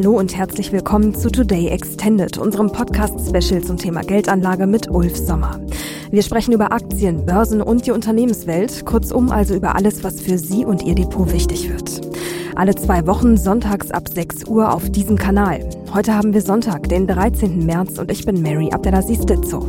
Hallo und herzlich willkommen zu Today Extended, unserem Podcast-Special zum Thema Geldanlage mit Ulf Sommer. Wir sprechen über Aktien, Börsen und die Unternehmenswelt, kurzum also über alles, was für Sie und Ihr Depot wichtig wird. Alle 2 Wochen sonntags ab 6 Uhr auf diesem Kanal. Heute haben wir Sonntag, den 13. März und ich bin Mary Abdelaziz Ditzo.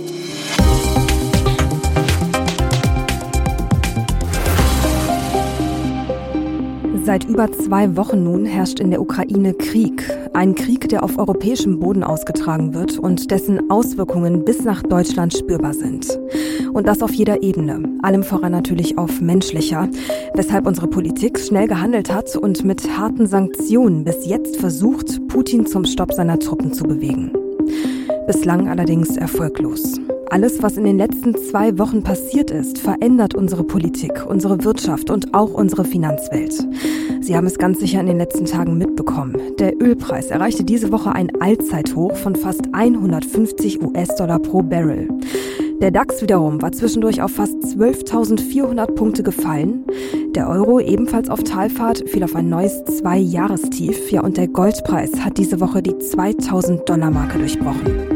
Seit über 2 Wochen nun herrscht in der Ukraine Krieg. Ein Krieg, der auf europäischem Boden ausgetragen wird und dessen Auswirkungen bis nach Deutschland spürbar sind. Und das auf jeder Ebene, allem voran natürlich auf menschlicher, weshalb unsere Politik schnell gehandelt hat und mit harten Sanktionen bis jetzt versucht, Putin zum Stopp seiner Truppen zu bewegen. Bislang allerdings erfolglos. Alles, was in den letzten 2 Wochen passiert ist, verändert unsere Politik, unsere Wirtschaft und auch unsere Finanzwelt. Sie haben es ganz sicher in den letzten Tagen mitbekommen. Der Ölpreis erreichte diese Woche ein Allzeithoch von fast 150 US-Dollar pro Barrel. Der DAX wiederum war zwischendurch auf fast 12.400 Punkte gefallen. Der Euro, ebenfalls auf Talfahrt, fiel auf ein neues 2-Jahrestief. Ja, und der Goldpreis hat diese Woche die 2.000-Dollar-Marke durchbrochen.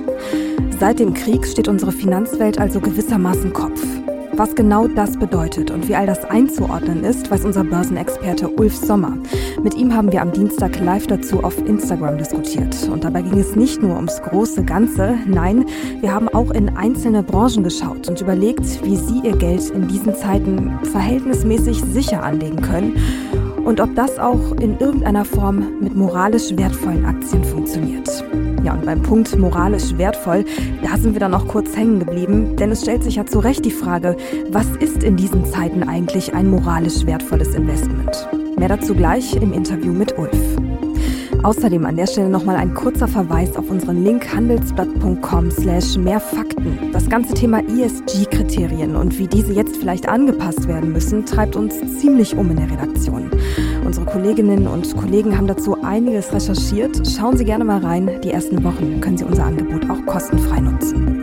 Seit dem Krieg steht unsere Finanzwelt also gewissermaßen Kopf. Was genau das bedeutet und wie all das einzuordnen ist, weiß unser Börsenexperte Ulf Sommer. Mit ihm haben wir am Dienstag live dazu auf Instagram diskutiert. Und dabei ging es nicht nur ums große Ganze, nein, wir haben auch in einzelne Branchen geschaut und überlegt, wie Sie Ihr Geld in diesen Zeiten verhältnismäßig sicher anlegen können und ob das auch in irgendeiner Form mit moralisch wertvollen Aktien funktioniert. Ja, und beim Punkt moralisch wertvoll, da sind wir dann noch kurz hängen geblieben, denn es stellt sich ja zu Recht die Frage, was ist in diesen Zeiten eigentlich ein moralisch wertvolles Investment? Mehr dazu gleich im Interview mit Ulf. Außerdem an der Stelle nochmal ein kurzer Verweis auf unseren Link handelsblatt.com/mehrfakten. Das ganze Thema ESG-Kriterien und wie diese jetzt vielleicht angepasst werden müssen, treibt uns ziemlich in der Redaktion. Unsere Kolleginnen und Kollegen haben dazu einiges recherchiert. Schauen Sie gerne mal rein. Die ersten Wochen können Sie unser Angebot auch kostenfrei nutzen.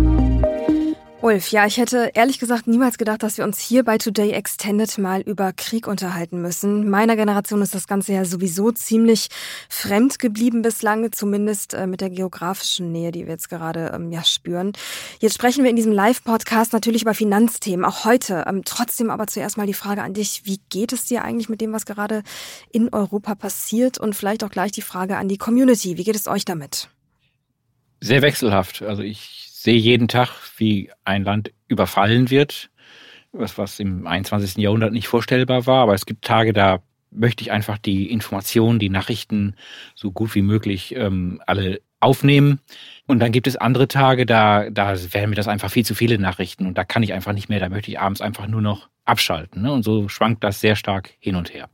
Ulf, ja, ich hätte ehrlich gesagt niemals gedacht, dass wir uns hier bei Today Extended mal über Krieg unterhalten müssen. Meiner Generation ist das Ganze ja sowieso ziemlich fremd geblieben bislang, zumindest mit der geografischen Nähe, die wir jetzt gerade spüren. Jetzt sprechen wir in diesem Live-Podcast natürlich über Finanzthemen, auch heute. Trotzdem aber zuerst mal die Frage an dich, wie geht es dir eigentlich mit dem, was gerade in Europa passiert? Und vielleicht auch gleich die Frage an die Community, wie geht es euch damit? Sehr wechselhaft. Also ich sehe jeden Tag, wie ein Land überfallen wird, was im 21. Jahrhundert nicht vorstellbar war. Aber es gibt Tage, da möchte ich einfach die Informationen, die Nachrichten so gut wie möglich alle aufnehmen. Und dann gibt es andere Tage, da wären mir das einfach viel zu viele Nachrichten. Und da kann ich einfach nicht mehr, da möchte ich abends einfach nur noch abschalten. Ne? Und so schwankt das sehr stark hin und her.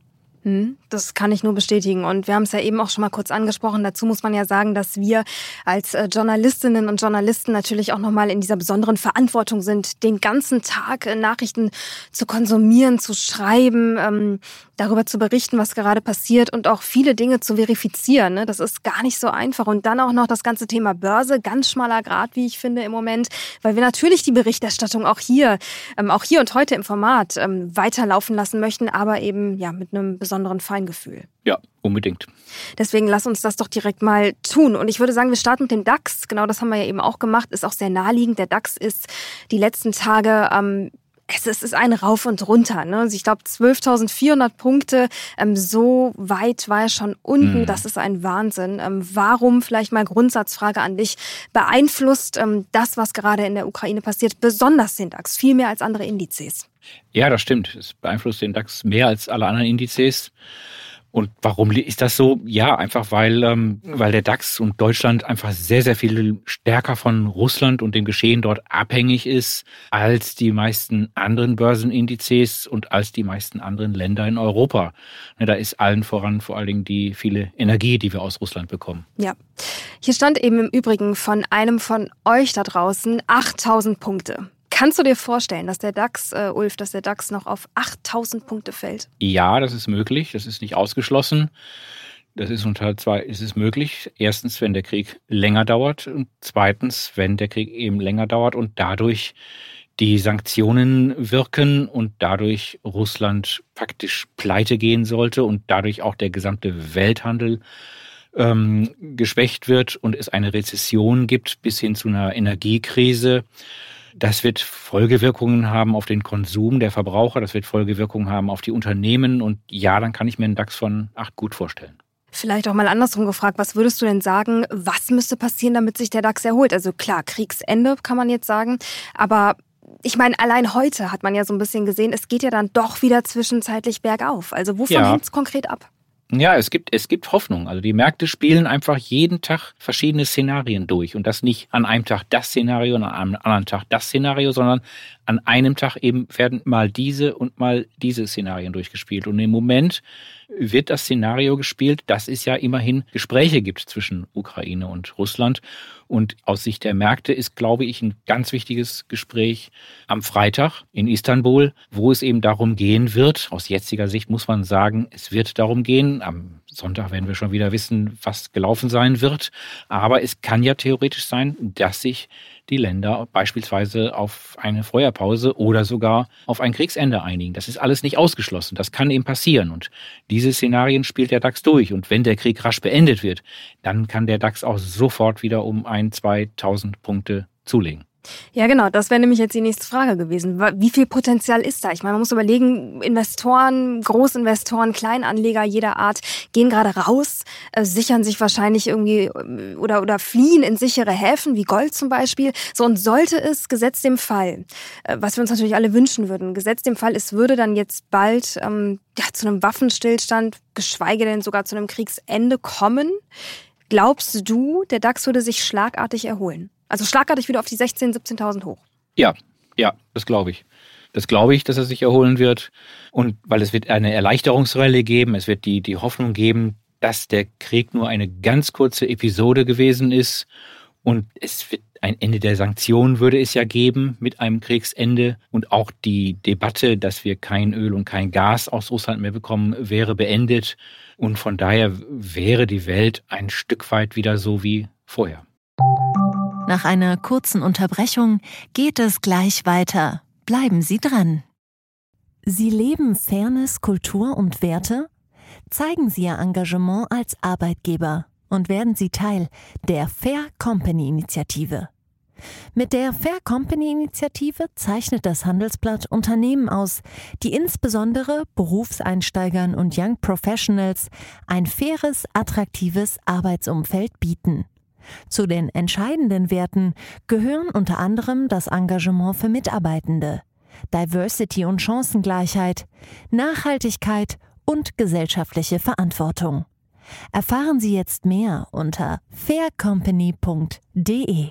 Das kann ich nur bestätigen. Und wir haben es ja eben auch schon mal kurz angesprochen. Dazu muss man ja sagen, dass wir als Journalistinnen und Journalisten natürlich auch nochmal in dieser besonderen Verantwortung sind, den ganzen Tag Nachrichten zu konsumieren, zu schreiben, darüber zu berichten, was gerade passiert und auch viele Dinge zu verifizieren. Ne? Das ist gar nicht so einfach. Und dann auch noch das ganze Thema Börse, ganz schmaler Grad, wie ich finde im Moment, weil wir natürlich die Berichterstattung auch hier und heute im Format weiterlaufen lassen möchten, aber eben ja mit einem besonderen Feingefühl. Ja, unbedingt. Deswegen lass uns das doch direkt mal tun. Und ich würde sagen, wir starten mit dem DAX. Genau, das haben wir ja eben auch gemacht. Ist auch sehr naheliegend. Der DAX ist die letzten Tage es ist ein Rauf und runter. Ne? Also ich glaube, 12.400 Punkte, so weit war er schon unten. Das ist ein Wahnsinn. Warum, vielleicht mal Grundsatzfrage an dich, beeinflusst das, was gerade in der Ukraine passiert, besonders den DAX, viel mehr als andere Indizes? Ja, das stimmt. Es beeinflusst den DAX mehr als alle anderen Indizes. Und warum ist das so? Ja, einfach weil der DAX und Deutschland einfach sehr, sehr viel stärker von Russland und dem Geschehen dort abhängig ist als die meisten anderen Börsenindizes und als die meisten anderen Länder in Europa. Da ist allen voran vor allen Dingen die viele Energie, die wir aus Russland bekommen. Ja, hier stand eben im Übrigen von einem von euch da draußen 8.000 Punkte. Kannst du dir vorstellen, dass der DAX, Ulf, noch auf 8.000 Punkte fällt? Ja, das ist möglich. Das ist nicht ausgeschlossen. Das ist unter zwei, ist es möglich. Erstens, wenn der Krieg länger dauert und zweitens, wenn der Krieg eben länger dauert und dadurch die Sanktionen wirken und dadurch Russland praktisch pleite gehen sollte und dadurch auch der gesamte Welthandel geschwächt wird und es eine Rezession gibt bis hin zu einer Energiekrise. Das wird Folgewirkungen haben auf den Konsum der Verbraucher, das wird Folgewirkungen haben auf die Unternehmen und ja, dann kann ich mir einen DAX von 8 gut vorstellen. Vielleicht auch mal andersrum gefragt, was würdest du denn sagen, was müsste passieren, damit sich der DAX erholt? Also klar, Kriegsende kann man jetzt sagen, aber ich meine, allein heute hat man ja so ein bisschen gesehen, es geht ja dann doch wieder zwischenzeitlich bergauf. Also wovon hängt es konkret ab? Ja, es gibt Hoffnung. Also die Märkte spielen einfach jeden Tag verschiedene Szenarien durch. Und das nicht an einem Tag das Szenario und an einem anderen Tag das Szenario, sondern an einem Tag eben werden mal diese und mal diese Szenarien durchgespielt. Und im Moment wird das Szenario gespielt, dass es ja immerhin Gespräche gibt zwischen Ukraine und Russland. Und aus Sicht der Märkte ist, glaube ich, ein ganz wichtiges Gespräch am Freitag in Istanbul, wo es eben darum gehen wird. Aus jetziger Sicht muss man sagen, es wird darum gehen. Am Sonntag werden wir schon wieder wissen, was gelaufen sein wird. Aber es kann ja theoretisch sein, dass sich die Länder beispielsweise auf eine Feuerpause oder sogar auf ein Kriegsende einigen. Das ist alles nicht ausgeschlossen. Das kann eben passieren. Und diese Szenarien spielt der DAX durch. Und wenn der Krieg rasch beendet wird, dann kann der DAX auch sofort wieder um 1.000-2.000 Punkte zulegen. Ja, genau. Das wäre nämlich jetzt die nächste Frage gewesen. Wie viel Potenzial ist da? Ich meine, man muss überlegen, Investoren, Großinvestoren, Kleinanleger jeder Art gehen gerade raus, sichern sich wahrscheinlich irgendwie oder fliehen in sichere Häfen, wie Gold zum Beispiel. So, und sollte es, gesetzt dem Fall, was wir uns natürlich alle wünschen würden, gesetzt dem Fall, es würde dann jetzt bald zu einem Waffenstillstand, geschweige denn sogar zu einem Kriegsende kommen, glaubst du, der DAX würde sich schlagartig erholen? Also schlagartig wieder auf die 16.000, 17.000 hoch. Ja, das glaube ich. Das glaube ich, dass er sich erholen wird. Und weil es wird eine Erleichterungsrallye geben, es wird die Hoffnung geben, dass der Krieg nur eine ganz kurze Episode gewesen ist. Und es wird ein Ende der Sanktionen würde es ja geben mit einem Kriegsende. Und auch die Debatte, dass wir kein Öl und kein Gas aus Russland mehr bekommen, wäre beendet. Und von daher wäre die Welt ein Stück weit wieder so wie vorher. Nach einer kurzen Unterbrechung geht es gleich weiter. Bleiben Sie dran. Sie leben Fairness, Kultur und Werte? Zeigen Sie Ihr Engagement als Arbeitgeber und werden Sie Teil der Fair Company Initiative. Mit der Fair Company Initiative zeichnet das Handelsblatt Unternehmen aus, die insbesondere Berufseinsteigern und Young Professionals ein faires, attraktives Arbeitsumfeld bieten. Zu den entscheidenden Werten gehören unter anderem das Engagement für Mitarbeitende, Diversity und Chancengleichheit, Nachhaltigkeit und gesellschaftliche Verantwortung. Erfahren Sie jetzt mehr unter faircompany.de.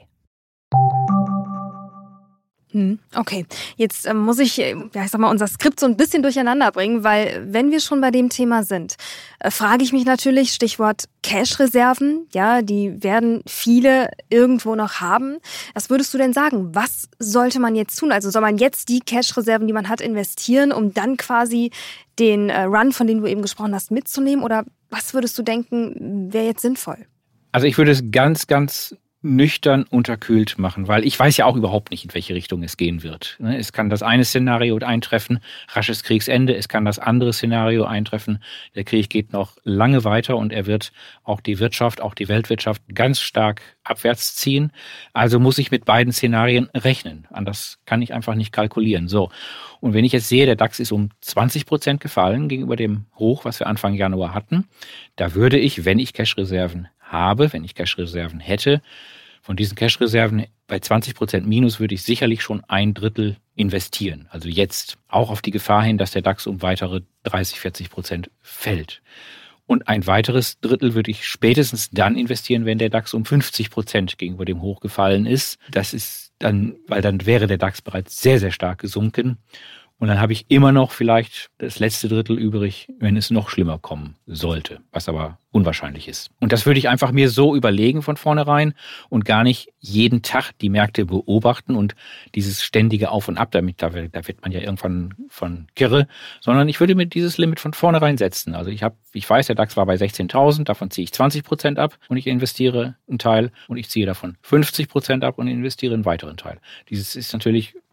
Okay, jetzt muss ich unser Skript so ein bisschen durcheinander bringen, weil wenn wir schon bei dem Thema sind, frage ich mich natürlich, Stichwort Cash-Reserven, ja, die werden viele irgendwo noch haben. Was würdest du denn sagen? Was sollte man jetzt tun? Also soll man jetzt die Cash-Reserven, die man hat, investieren, um dann quasi den Run, von dem du eben gesprochen hast, mitzunehmen? Oder was würdest du denken, wäre jetzt sinnvoll? Also ich würde es ganz, ganz nüchtern unterkühlt machen, weil ich weiß ja auch überhaupt nicht, in welche Richtung es gehen wird. Es kann das eine Szenario eintreffen, rasches Kriegsende, es kann das andere Szenario eintreffen, der Krieg geht noch lange weiter und er wird auch die Wirtschaft, auch die Weltwirtschaft ganz stark abwärts ziehen. Also muss ich mit beiden Szenarien rechnen. Anders kann ich einfach nicht kalkulieren. So. Und wenn ich jetzt sehe, der DAX ist um 20% gefallen gegenüber dem Hoch, was wir Anfang Januar hatten, da würde ich, wenn ich Cash-Reserven habe, wenn ich Cash-Reserven hätte, von diesen Cash-Reserven bei 20% Minus würde ich sicherlich schon 1/3 investieren. Also jetzt auch auf die Gefahr hin, dass der DAX um weitere 30-40% fällt. Und ein weiteres Drittel würde ich spätestens dann investieren, wenn der DAX um 50% gegenüber dem Hoch gefallen ist. Das ist dann, weil dann wäre der DAX bereits sehr, sehr stark gesunken. Und dann habe ich immer noch vielleicht das letzte Drittel übrig, wenn es noch schlimmer kommen sollte, was aber unwahrscheinlich ist. Und das würde ich einfach mir so überlegen von vornherein und gar nicht jeden Tag die Märkte beobachten und dieses ständige Auf und Ab, da wird man ja irgendwann von kirre, sondern ich würde mir dieses Limit von vornherein setzen. Also ich weiß, der DAX war bei 16.000, davon ziehe ich 20% ab und ich investiere einen Teil und ich ziehe davon 50% ab und investiere einen weiteren Teil. Dieses ist natürlich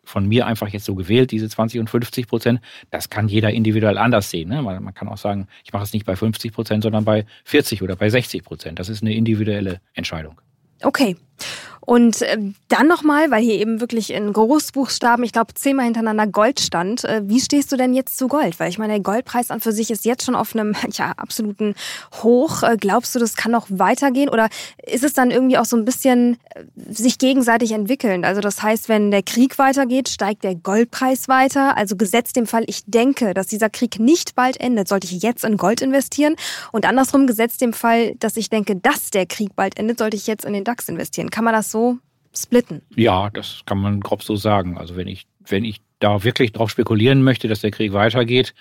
von mir einfach jetzt so gewählt, diese 20 und 50%. Das kann jeder individuell anders sehen. Ne? Man kann auch sagen, ich mache es nicht bei 50%, sondern bei 40 oder bei 60%. Das ist eine individuelle Entscheidung. Okay. Und dann nochmal, weil hier eben wirklich in Großbuchstaben, ich glaube 10-mal hintereinander Gold stand. Wie stehst du denn jetzt zu Gold? Weil ich meine, der Goldpreis an für sich ist jetzt schon auf einem absoluten Hoch. Glaubst du, das kann noch weitergehen? Oder ist es dann irgendwie auch so ein bisschen sich gegenseitig entwickelnd? Also das heißt, wenn der Krieg weitergeht, steigt der Goldpreis weiter. Also gesetzt dem Fall, ich denke, dass dieser Krieg nicht bald endet, sollte ich jetzt in Gold investieren? Und andersrum gesetzt dem Fall, dass ich denke, dass der Krieg bald endet, sollte ich jetzt in den DAX investieren. Kann man das so splitten? Ja, das kann man grob so sagen. Also wenn ich da wirklich drauf spekulieren möchte, dass der Krieg weitergeht,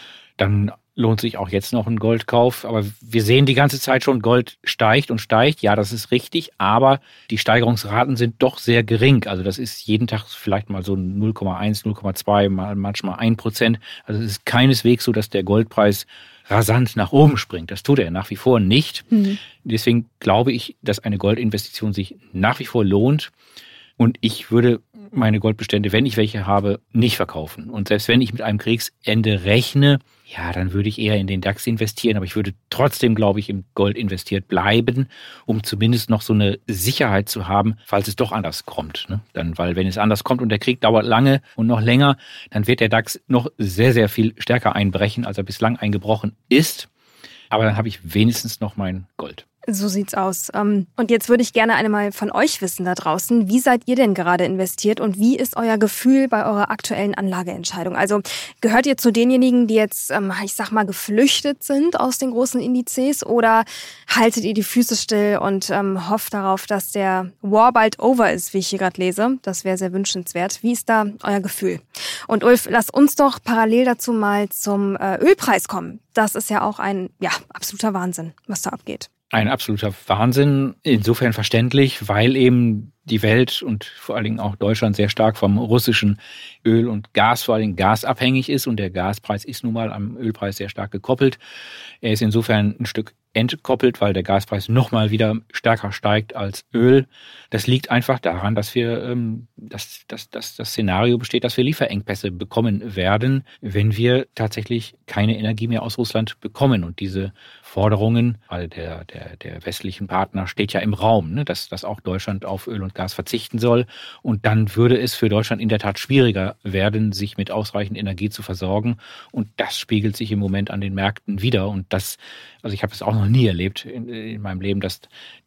dann lohnt sich auch jetzt noch ein Goldkauf. Aber wir sehen die ganze Zeit schon, Gold steigt und steigt. Ja, das ist richtig, aber die Steigerungsraten sind doch sehr gering. Also das ist jeden Tag vielleicht mal so 0,1, 0,2, manchmal 1%. Also es ist keineswegs so, dass der Goldpreis rasant nach oben springt. Das tut er nach wie vor nicht. Deswegen glaube ich, dass eine Goldinvestition sich nach wie vor lohnt. Und ich würde meine Goldbestände, wenn ich welche habe, nicht verkaufen. Und selbst wenn ich mit einem Kriegsende rechne, ja, dann würde ich eher in den DAX investieren. Aber ich würde trotzdem, glaube ich, im Gold investiert bleiben, um zumindest noch so eine Sicherheit zu haben, falls es doch anders kommt. Ne? Weil wenn es anders kommt und der Krieg dauert lange und noch länger, dann wird der DAX noch sehr, sehr viel stärker einbrechen, als er bislang eingebrochen ist. Aber dann habe ich wenigstens noch mein Gold. So sieht's aus. Und jetzt würde ich gerne einmal von euch wissen da draußen, wie seid ihr denn gerade investiert und wie ist euer Gefühl bei eurer aktuellen Anlageentscheidung? Also gehört ihr zu denjenigen, die jetzt, ich sag mal, geflüchtet sind aus den großen Indizes oder haltet ihr die Füße still und hofft darauf, dass der War bald over ist, wie ich hier gerade lese? Das wäre sehr wünschenswert. Wie ist da euer Gefühl? Und Ulf, lass uns doch parallel dazu mal zum Ölpreis kommen. Das ist ja auch ein absoluter Wahnsinn, was da abgeht. Ein absoluter Wahnsinn, insofern verständlich, weil eben die Welt und vor allen Dingen auch Deutschland sehr stark vom russischen Öl und Gas, vor allen Dingen Gas abhängig ist und der Gaspreis ist nun mal am Ölpreis sehr stark gekoppelt. Er ist insofern ein Stück entkoppelt, weil der Gaspreis nochmal wieder stärker steigt als Öl. Das liegt einfach daran, dass wir dass das Szenario besteht, dass wir Lieferengpässe bekommen werden, wenn wir tatsächlich keine Energie mehr aus Russland bekommen. Und diese Forderungen, weil der westlichen Partner steht ja im Raum, ne, dass auch Deutschland auf Öl und Gas verzichten soll. Und dann würde es für Deutschland in der Tat schwieriger werden, sich mit ausreichend Energie zu versorgen. Und das spiegelt sich im Moment an den Märkten wider. Und also ich habe es auch noch nie erlebt in meinem Leben, dass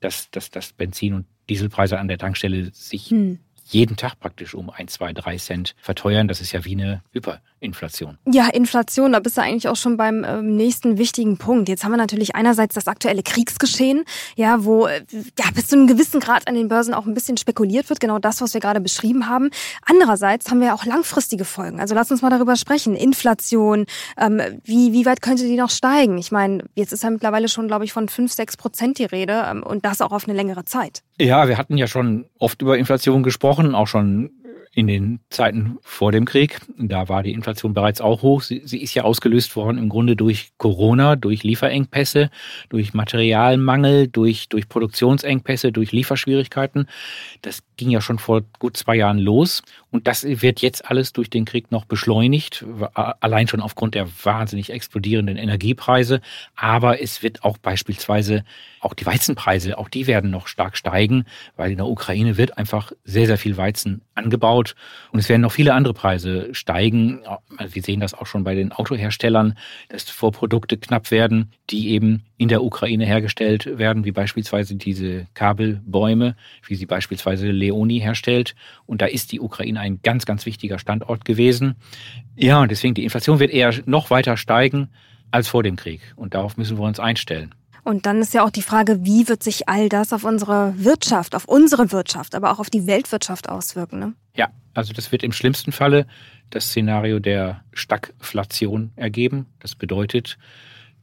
Benzin- und Dieselpreise an der Tankstelle sich jeden Tag praktisch um 1, 2, 3 Cent verteuern. Das ist ja wie eine Hyperinflation. Ja, Inflation, da bist du eigentlich auch schon beim nächsten wichtigen Punkt. Jetzt haben wir natürlich einerseits das aktuelle Kriegsgeschehen, ja, wo bis zu einem gewissen Grad an den Börsen auch ein bisschen spekuliert wird, genau das, was wir gerade beschrieben haben. Andererseits haben wir auch langfristige Folgen. Also lass uns mal darüber sprechen. Inflation, wie weit könnte die noch steigen? Ich meine, jetzt ist ja mittlerweile schon, glaube ich, von 5-6% die Rede und das auch auf eine längere Zeit. Ja, wir hatten ja schon oft über Inflation gesprochen, auch schon in den Zeiten vor dem Krieg. Da war die Inflation bereits auch hoch. Sie ist ja ausgelöst worden im Grunde durch Corona, durch Lieferengpässe, durch Materialmangel, durch Produktionsengpässe, durch Lieferschwierigkeiten. Das ging ja schon vor gut 2 Jahren los. Und das wird jetzt alles durch den Krieg noch beschleunigt, allein schon aufgrund der wahnsinnig explodierenden Energiepreise. Aber es wird auch beispielsweise auch die Weizenpreise, auch die werden noch stark steigen, weil in der Ukraine wird einfach sehr, sehr viel Weizen angebaut. Und es werden noch viele andere Preise steigen. Wir sehen das auch schon bei den Autoherstellern, dass Vorprodukte knapp werden, die eben in der Ukraine hergestellt werden, wie beispielsweise diese Kabelbäume, wie sie beispielsweise Leoni herstellt. Und da ist die Ukraine ein ganz, ganz wichtiger Standort gewesen. Ja, und deswegen die Inflation wird eher noch weiter steigen als vor dem Krieg. Und darauf müssen wir uns einstellen. Und dann ist ja auch die Frage, wie wird sich all das auf unsere Wirtschaft, aber auch auf die Weltwirtschaft auswirken, ne? Ja, also das wird im schlimmsten Falle das Szenario der Stagflation ergeben. Das bedeutet,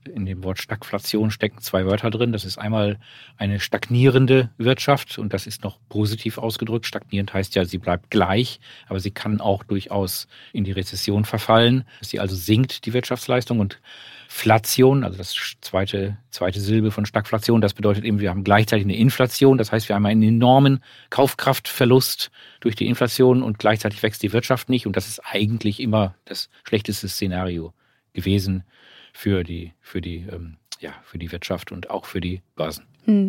In dem Wort Stagflation stecken zwei Wörter drin. Das ist einmal eine stagnierende Wirtschaft und das ist noch positiv ausgedrückt. Stagnierend heißt ja, sie bleibt gleich, aber sie kann auch durchaus in die Rezession verfallen, dass sie also sinkt, die Wirtschaftsleistung. Und Flation, also das zweite Silbe von Stagflation, das bedeutet eben, wir haben gleichzeitig eine Inflation. Das heißt, wir haben einen enormen Kaufkraftverlust durch die Inflation und gleichzeitig wächst die Wirtschaft nicht. Und das ist eigentlich immer das schlechteste Szenario gewesen für die Wirtschaft und auch für die Börsen.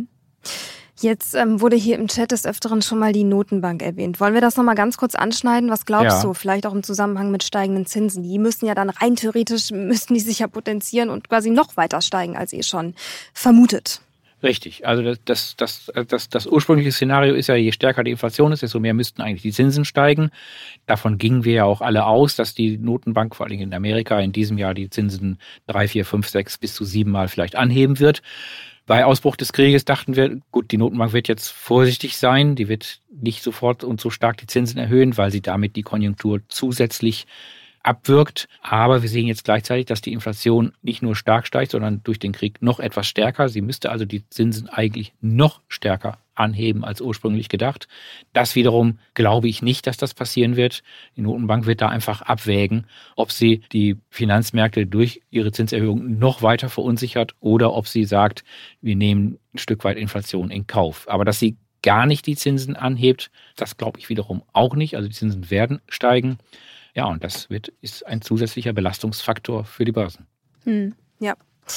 Jetzt wurde hier im Chat des Öfteren schon mal die Notenbank erwähnt. Wollen wir das nochmal ganz kurz anschneiden? Was glaubst du? Vielleicht auch im Zusammenhang mit steigenden Zinsen. Die müssen ja dann rein theoretisch, müssten die sich ja potenzieren und quasi noch weiter steigen, als ihr schon vermutet. Richtig. Also das ursprüngliche Szenario ist ja, je stärker die Inflation ist, desto mehr müssten eigentlich die Zinsen steigen. Davon gingen wir ja auch alle aus, dass die Notenbank, vor allem in Amerika, in diesem Jahr die Zinsen 3, 4, 5, 6 bis zu 7 Mal vielleicht anheben wird. Bei Ausbruch des Krieges dachten wir, gut, die Notenbank wird jetzt vorsichtig sein, die wird nicht sofort und so stark die Zinsen erhöhen, weil sie damit die Konjunktur zusätzlich abwirkt. Aber wir sehen jetzt gleichzeitig, dass die Inflation nicht nur stark steigt, sondern durch den Krieg noch etwas stärker. Sie müsste also die Zinsen eigentlich noch stärker anheben als ursprünglich gedacht. Das wiederum glaube ich nicht, dass das passieren wird. Die Notenbank wird da einfach abwägen, ob sie die Finanzmärkte durch ihre Zinserhöhung noch weiter verunsichert oder ob sie sagt, wir nehmen ein Stück weit Inflation in Kauf. Aber dass sie gar nicht die Zinsen anhebt, das glaube ich wiederum auch nicht. Also die Zinsen werden steigen. Ja, und das ist ein zusätzlicher Belastungsfaktor für die Börsen. Ja.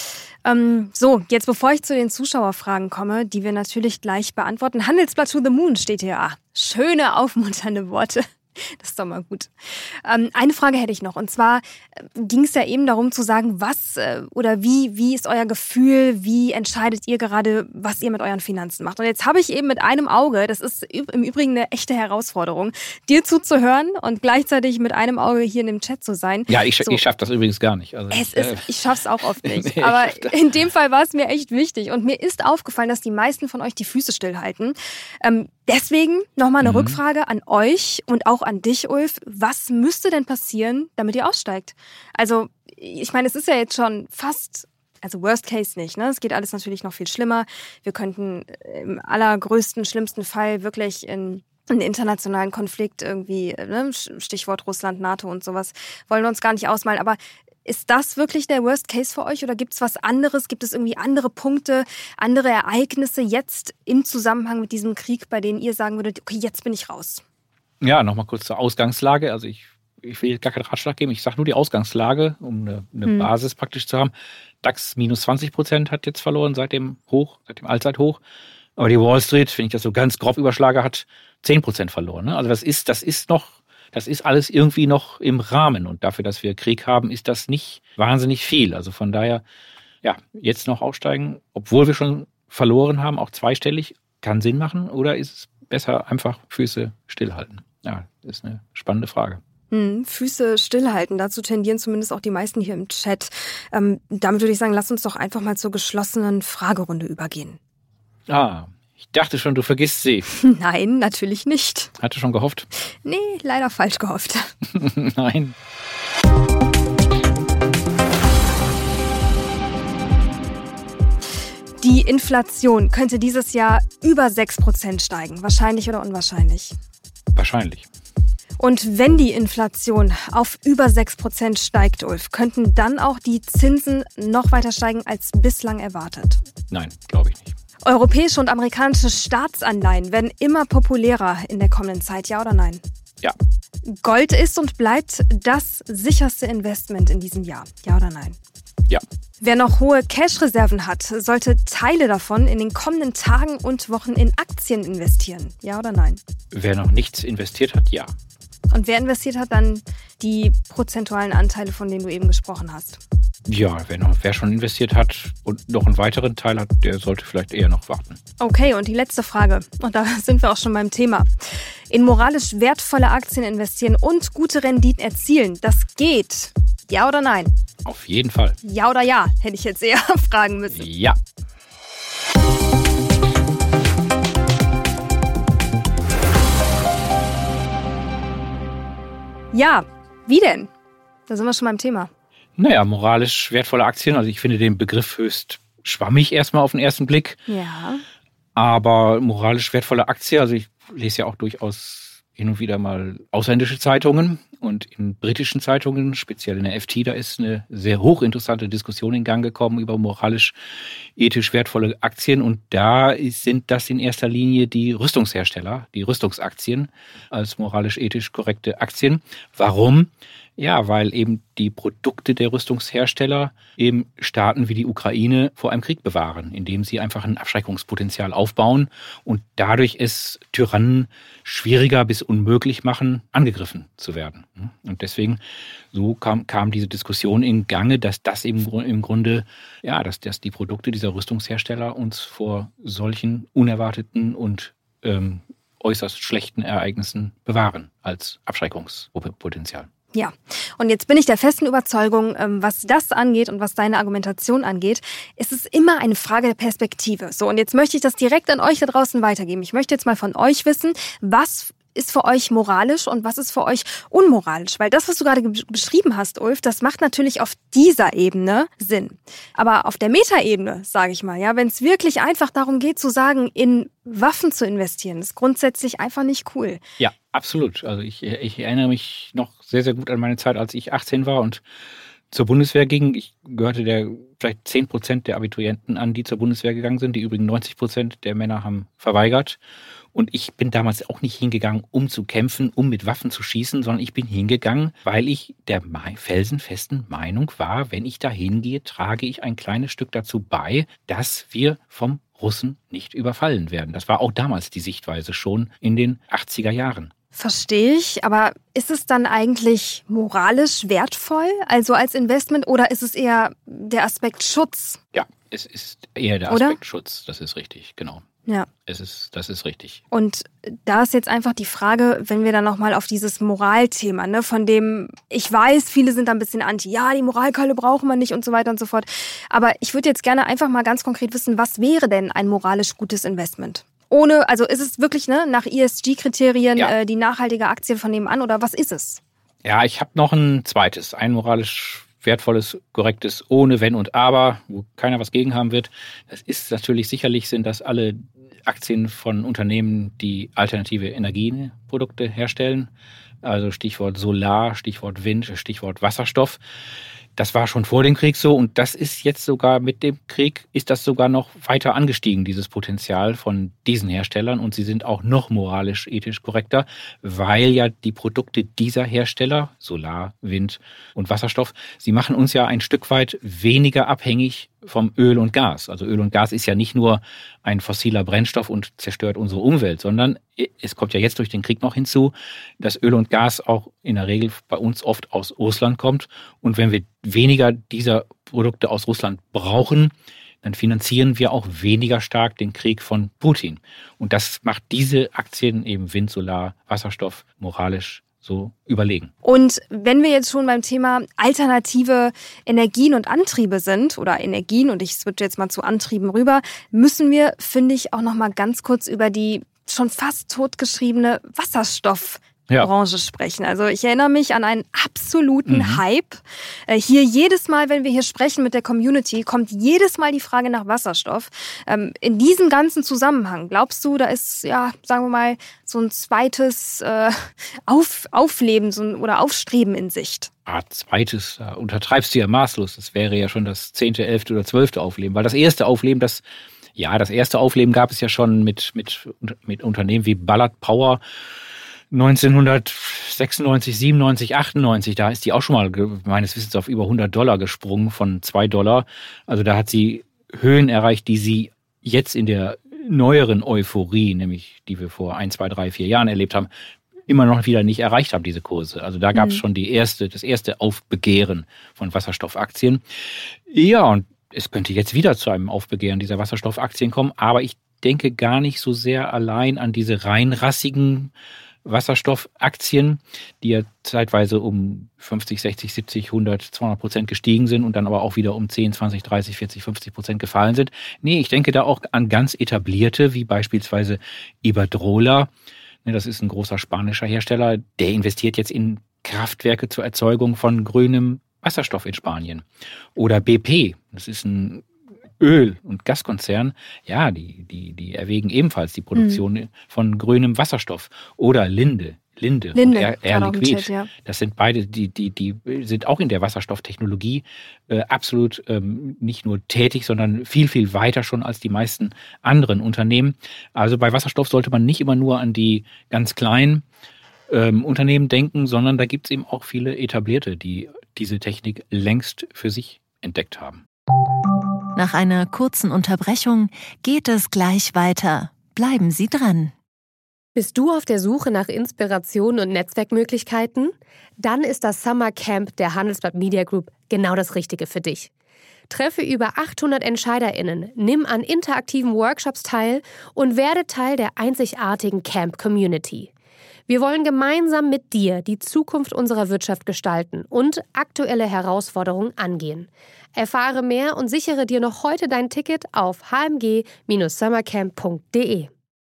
So, jetzt bevor ich zu den Zuschauerfragen komme, die wir natürlich gleich beantworten. Handelsblatt to the Moon steht hier. Schöne, aufmunternde Worte. Das ist doch mal gut. Eine Frage hätte ich noch. Und zwar ging es ja eben darum zu sagen, was oder wie ist euer Gefühl, wie entscheidet ihr gerade, was ihr mit euren Finanzen macht. Und jetzt habe ich eben mit einem Auge, das ist im Übrigen eine echte Herausforderung, dir zuzuhören und gleichzeitig mit einem Auge hier in dem Chat zu sein. Ja, ich schaffe das übrigens gar nicht. Also, ich schaffe es auch oft nicht. Aber in dem Fall war es mir echt wichtig. Und mir ist aufgefallen, dass die meisten von euch die Füße stillhalten. Deswegen nochmal eine Rückfrage an euch und auch an dich, Ulf. Was müsste denn passieren, damit ihr aussteigt? Also, ich meine, es ist ja jetzt schon fast, also Worst Case nicht, ne? Es geht alles natürlich noch viel schlimmer. Wir könnten im allergrößten, schlimmsten Fall wirklich in einen internationalen Konflikt irgendwie, ne? Stichwort Russland, NATO und sowas, wollen wir uns gar nicht ausmalen. Aber ist das wirklich der Worst Case für euch oder gibt es was anderes? Gibt es irgendwie andere Punkte, andere Ereignisse jetzt im Zusammenhang mit diesem Krieg, bei denen ihr sagen würdet, okay, jetzt bin ich raus? Ja, nochmal kurz zur Ausgangslage. Also ich will gar keinen Ratschlag geben. Ich sage nur die Ausgangslage, um eine Basis praktisch zu haben. DAX minus 20% hat jetzt verloren seit dem Allzeithoch. Aber die Wall Street, wenn ich das so ganz grob überschlage, hat 10% verloren. Ne? Also das ist alles irgendwie noch im Rahmen. Und dafür, dass wir Krieg haben, ist das nicht wahnsinnig viel. Also von daher, ja, jetzt noch aussteigen, obwohl wir schon verloren haben, auch zweistellig, kann Sinn machen. Oder ist es besser einfach Füße stillhalten? Ja, das ist eine spannende Frage. Füße stillhalten, dazu tendieren zumindest auch die meisten hier im Chat. Damit würde ich sagen, lass uns doch einfach mal zur geschlossenen Fragerunde übergehen. Ich dachte schon, du vergisst sie. Nein, natürlich nicht. Hatte schon gehofft? Nee, leider falsch gehofft. Nein. Die Inflation könnte dieses Jahr über 6% steigen. Wahrscheinlich oder unwahrscheinlich? Wahrscheinlich. Und wenn die Inflation auf über 6% steigt, Ulf, könnten dann auch die Zinsen noch weiter steigen als bislang erwartet? Nein, glaube ich nicht. Europäische und amerikanische Staatsanleihen werden immer populärer in der kommenden Zeit, ja oder nein? Ja. Gold ist und bleibt das sicherste Investment in diesem Jahr, ja oder nein? Ja. Wer noch hohe Cash-Reserven hat, sollte Teile davon in den kommenden Tagen und Wochen in Aktien investieren, ja oder nein? Wer noch nichts investiert hat, ja. Und wer investiert hat, dann die prozentualen Anteile, von denen du eben gesprochen hast? Ja, wer schon investiert hat und noch einen weiteren Teil hat, der sollte vielleicht eher noch warten. Okay, und die letzte Frage. Und da sind wir auch schon beim Thema. In moralisch wertvolle Aktien investieren und gute Renditen erzielen, das geht. Ja oder nein? Auf jeden Fall. Ja oder ja, hätte ich jetzt eher fragen müssen. Ja. Ja, wie denn? Da sind wir schon beim Thema. Naja, moralisch wertvolle Aktien. Also ich finde den Begriff höchst schwammig erstmal auf den ersten Blick. Ja. Aber moralisch wertvolle Aktie, also ich lese ja auch durchaus hin und wieder mal ausländische Zeitungen und in britischen Zeitungen, speziell in der FT, da ist eine sehr hochinteressante Diskussion in Gang gekommen über moralisch ethisch wertvolle Aktien und da sind das in erster Linie die Rüstungshersteller, die Rüstungsaktien als moralisch ethisch korrekte Aktien. Warum? Ja, weil eben die Produkte der Rüstungshersteller eben Staaten wie die Ukraine vor einem Krieg bewahren, indem sie einfach ein Abschreckungspotenzial aufbauen und dadurch es Tyrannen schwieriger bis unmöglich machen, angegriffen zu werden. Und deswegen so kam diese Diskussion in Gange, dass das eben im Grunde, ja, dass die Produkte dieser Rüstungshersteller uns vor solchen unerwarteten und äußerst schlechten Ereignissen bewahren als Abschreckungspotenzial. Ja, und jetzt bin ich der festen Überzeugung, was das angeht und was deine Argumentation angeht, ist es immer eine Frage der Perspektive. So, und jetzt möchte ich das direkt an euch da draußen weitergeben. Ich möchte jetzt mal von euch wissen, was ist für euch moralisch und was ist für euch unmoralisch? Weil das, was du gerade beschrieben hast, Ulf, das macht natürlich auf dieser Ebene Sinn. Aber auf der Metaebene, sage ich mal, ja, wenn es wirklich einfach darum geht zu sagen, in Waffen zu investieren, ist grundsätzlich einfach nicht cool. Ja, absolut. Also ich erinnere mich noch sehr, sehr gut an meine Zeit, als ich 18 war und zur Bundeswehr ging. Ich gehörte vielleicht 10% der Abiturienten an, die zur Bundeswehr gegangen sind. Die übrigen 90% der Männer haben verweigert. Und ich bin damals auch nicht hingegangen, um zu kämpfen, um mit Waffen zu schießen, sondern ich bin hingegangen, weil ich der felsenfesten Meinung war, wenn ich da hingehe, trage ich ein kleines Stück dazu bei, dass wir vom Russen nicht überfallen werden. Das war auch damals die Sichtweise, schon in den 80er Jahren. Verstehe ich, aber ist es dann eigentlich moralisch wertvoll, also als Investment, oder ist es eher der Aspekt Schutz? Ja, es ist eher der Aspekt Schutz, das ist richtig, genau. Ja. Das ist richtig. Und da ist jetzt einfach die Frage, wenn wir dann nochmal auf dieses Moralthema, ne, von dem, ich weiß, viele sind da ein bisschen anti, ja, die Moralkeule brauchen wir nicht und so weiter und so fort. Aber ich würde jetzt gerne einfach mal ganz konkret wissen, was wäre denn ein moralisch gutes Investment? Also ist es wirklich nach ESG-Kriterien die nachhaltige Aktie von nebenan oder was ist es? Ja, ich habe noch ein zweites, ein moralisch wertvolles, korrektes, ohne Wenn und Aber, wo keiner was gegen haben wird. Das ist natürlich, sicherlich sind das alle Aktien von Unternehmen, die alternative Energieprodukte herstellen. Also Stichwort Solar, Stichwort Wind, Stichwort Wasserstoff. Das war schon vor dem Krieg so und das ist jetzt sogar mit dem Krieg, ist das sogar noch weiter angestiegen, dieses Potenzial von diesen Herstellern und sie sind auch noch moralisch, ethisch korrekter, weil ja die Produkte dieser Hersteller, Solar, Wind und Wasserstoff, sie machen uns ja ein Stück weit weniger abhängig vom Öl und Gas. Also Öl und Gas ist ja nicht nur ein fossiler Brennstoff und zerstört unsere Umwelt, sondern es kommt ja jetzt durch den Krieg noch hinzu, dass Öl und Gas auch in der Regel bei uns oft aus Russland kommt. Und wenn wir weniger dieser Produkte aus Russland brauchen, dann finanzieren wir auch weniger stark den Krieg von Putin. Und das macht diese Aktien, eben Wind, Solar, Wasserstoff, moralisch so überlegen. Und wenn wir jetzt schon beim Thema alternative Energien und Antriebe sind, oder Energien, und ich switche jetzt mal zu Antrieben rüber, müssen wir, finde ich, auch noch mal ganz kurz über die schon fast totgeschriebene Wasserstoffbranche sprechen. Also ich erinnere mich an einen absoluten Hype. Hier jedes Mal, wenn wir hier sprechen mit der Community, kommt jedes Mal die Frage nach Wasserstoff. In diesem ganzen Zusammenhang, glaubst du, da ist, ja, sagen wir mal, so ein zweites Aufleben oder Aufstreben in Sicht? Zweites, da untertreibst du ja maßlos. Das wäre ja schon das 10., 11. oder 12. Aufleben. Weil das erste Aufleben, das erste Aufleben gab es ja schon mit Unternehmen wie Ballard Power 1996, 97, 98. Da ist die auch schon mal meines Wissens auf über $100 gesprungen von $2. Also da hat sie Höhen erreicht, die sie jetzt in der neueren Euphorie, nämlich die wir vor 1, 2, 3, 4 Jahren erlebt haben, immer noch wieder nicht erreicht haben, diese Kurse. Also da gab es schon das erste Aufbegehren von Wasserstoffaktien. Ja, und es könnte jetzt wieder zu einem Aufbegehren dieser Wasserstoffaktien kommen, aber ich denke gar nicht so sehr allein an diese rein rassigen Wasserstoffaktien, die ja zeitweise um 50, 60, 70, 100, 200% gestiegen sind und dann aber auch wieder um 10, 20, 30, 40, 50% gefallen sind. Nee, ich denke da auch an ganz etablierte, wie beispielsweise Iberdrola. Das ist ein großer spanischer Hersteller, der investiert jetzt in Kraftwerke zur Erzeugung von grünem Wasserstoff in Spanien. Oder BP, das ist ein Öl- und Gaskonzern, ja, die erwägen ebenfalls die Produktion von grünem Wasserstoff. Oder Linde und Air Liquide. Chat, ja. Das sind beide, die sind auch in der Wasserstofftechnologie absolut nicht nur tätig, sondern viel, viel weiter schon als die meisten anderen Unternehmen. Also bei Wasserstoff sollte man nicht immer nur an die ganz kleinen Unternehmen denken, sondern da gibt es eben auch viele etablierte, die diese Technik längst für sich entdeckt haben. Nach einer kurzen Unterbrechung geht es gleich weiter. Bleiben Sie dran. Bist du auf der Suche nach Inspiration und Netzwerkmöglichkeiten? Dann ist das Summer Camp der Handelsblatt Media Group genau das Richtige für dich. Treffe über 800 EntscheiderInnen, nimm an interaktiven Workshops teil und werde Teil der einzigartigen Camp-Community. Wir wollen gemeinsam mit dir die Zukunft unserer Wirtschaft gestalten und aktuelle Herausforderungen angehen. Erfahre mehr und sichere dir noch heute dein Ticket auf hmg-summercamp.de.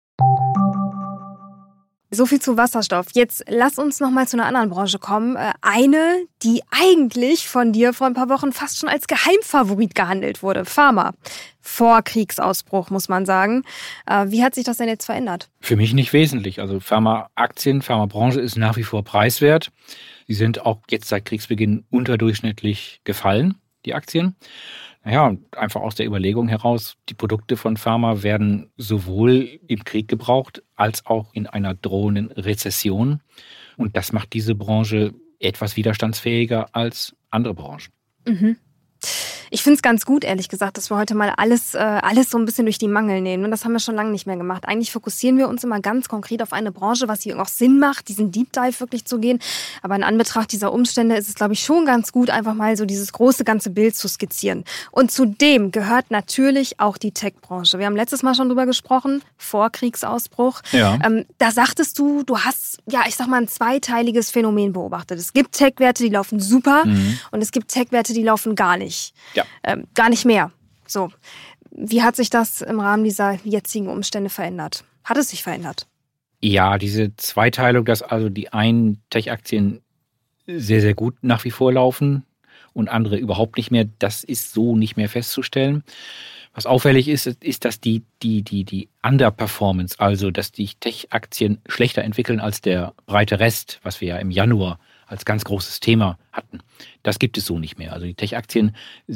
So viel zu Wasserstoff. Jetzt lass uns noch mal zu einer anderen Branche kommen. Eine, die eigentlich von dir vor ein paar Wochen fast schon als Geheimfavorit gehandelt wurde. Pharma. Vor Kriegsausbruch, muss man sagen. Wie hat sich das denn jetzt verändert? Für mich nicht wesentlich. Also Pharmaaktien, Pharmabranche ist nach wie vor preiswert. Sie sind auch jetzt seit Kriegsbeginn unterdurchschnittlich gefallen, die Aktien. Naja, einfach aus der Überlegung heraus, die Produkte von Pharma werden sowohl im Krieg gebraucht, als auch in einer drohenden Rezession. Und das macht diese Branche etwas widerstandsfähiger als andere Branchen. Mhm. Ich finde es ganz gut, ehrlich gesagt, dass wir heute mal alles so ein bisschen durch die Mangel nehmen. Und das haben wir schon lange nicht mehr gemacht. Eigentlich fokussieren wir uns immer ganz konkret auf eine Branche, was hier auch Sinn macht, diesen Deep Dive wirklich zu gehen. Aber in Anbetracht dieser Umstände ist es, glaube ich, schon ganz gut, einfach mal so dieses große ganze Bild zu skizzieren. Und zu dem gehört natürlich auch die Tech-Branche. Wir haben letztes Mal schon drüber gesprochen, vor Kriegsausbruch. Ja. Da sagtest du hast, ja, ich sag mal, ein zweiteiliges Phänomen beobachtet. Es gibt Tech-Werte, die laufen super und es gibt Tech-Werte, die laufen gar nicht. Ja. Gar nicht mehr. So. Wie hat sich das im Rahmen dieser jetzigen Umstände verändert? Hat es sich verändert? Ja, diese Zweiteilung, dass also die einen Tech-Aktien sehr, sehr gut nach wie vor laufen und andere überhaupt nicht mehr, das ist so nicht mehr festzustellen. Was auffällig ist, dass die Underperformance, also dass die Tech-Aktien schlechter entwickeln als der breite Rest, was wir ja im Januar als ganz großes Thema hatten. Das gibt es so nicht mehr. Also die Tech-Aktien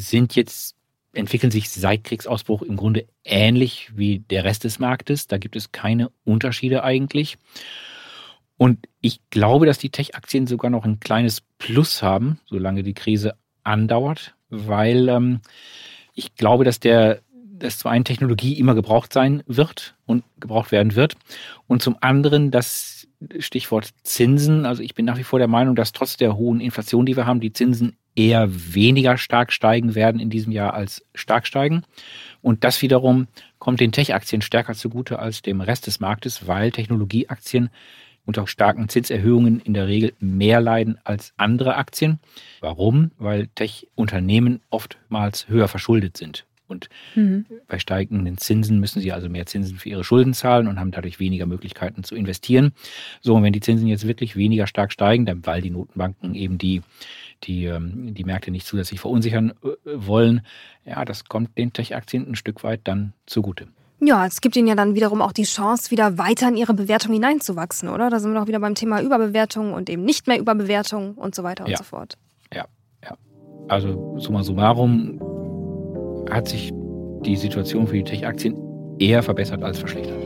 entwickeln sich seit Kriegsausbruch im Grunde ähnlich wie der Rest des Marktes. Da gibt es keine Unterschiede eigentlich. Und ich glaube, dass die Tech-Aktien sogar noch ein kleines Plus haben, solange die Krise andauert, weil ich glaube, dass zum einen Technologie immer gebraucht sein wird und gebraucht werden wird und zum anderen das Stichwort Zinsen. Also ich bin nach wie vor der Meinung, dass trotz der hohen Inflation, die wir haben, die Zinsen eher weniger stark steigen werden in diesem Jahr als stark steigen. Und das wiederum kommt den Tech-Aktien stärker zugute als dem Rest des Marktes, weil Technologieaktien unter starken Zinserhöhungen in der Regel mehr leiden als andere Aktien. Warum? Weil Tech-Unternehmen oftmals höher verschuldet sind. Und bei steigenden Zinsen müssen sie also mehr Zinsen für ihre Schulden zahlen und haben dadurch weniger Möglichkeiten zu investieren. So, und wenn die Zinsen jetzt wirklich weniger stark steigen, dann, weil die Notenbanken eben die Märkte nicht zusätzlich verunsichern wollen, ja, das kommt den Tech-Aktien ein Stück weit dann zugute. Ja, es gibt ihnen ja dann wiederum auch die Chance, wieder weiter in ihre Bewertung hineinzuwachsen, oder? Da sind wir doch wieder beim Thema Überbewertung und eben nicht mehr Überbewertung und so weiter und so fort. Ja. Also summa summarum hat sich die Situation für die Tech-Aktien eher verbessert als verschlechtert.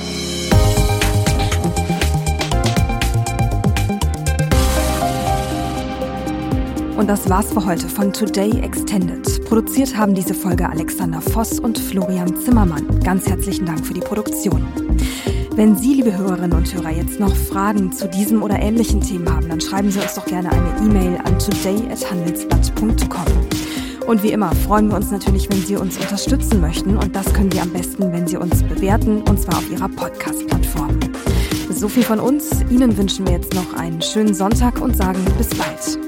Und das war's für heute von Today Extended. Produziert haben diese Folge Alexander Voss und Florian Zimmermann. Ganz herzlichen Dank für die Produktion. Wenn Sie, liebe Hörerinnen und Hörer, jetzt noch Fragen zu diesem oder ähnlichen Themen haben, dann schreiben Sie uns doch gerne eine E-Mail an today@handelsblatt.com. Und wie immer freuen wir uns natürlich, wenn Sie uns unterstützen möchten. Und das können Sie am besten, wenn Sie uns bewerten, und zwar auf Ihrer Podcast-Plattform. So viel von uns. Ihnen wünschen wir jetzt noch einen schönen Sonntag und sagen bis bald.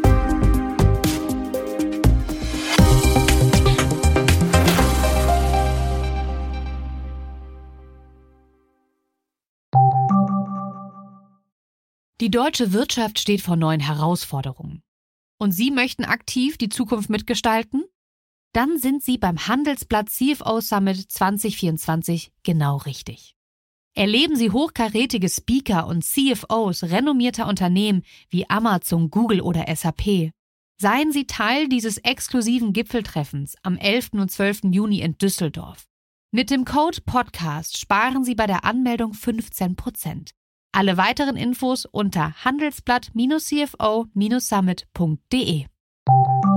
Die deutsche Wirtschaft steht vor neuen Herausforderungen. und Sie möchten aktiv die Zukunft mitgestalten? Dann sind Sie beim Handelsblatt CFO Summit 2024 genau richtig. Erleben Sie hochkarätige Speaker und CFOs renommierter Unternehmen wie Amazon, Google oder SAP. Seien Sie Teil dieses exklusiven Gipfeltreffens am 11. und 12. Juni in Düsseldorf. Mit dem Code PODCAST sparen Sie bei der Anmeldung 15%. Alle weiteren Infos unter handelsblatt-cfo-summit.de.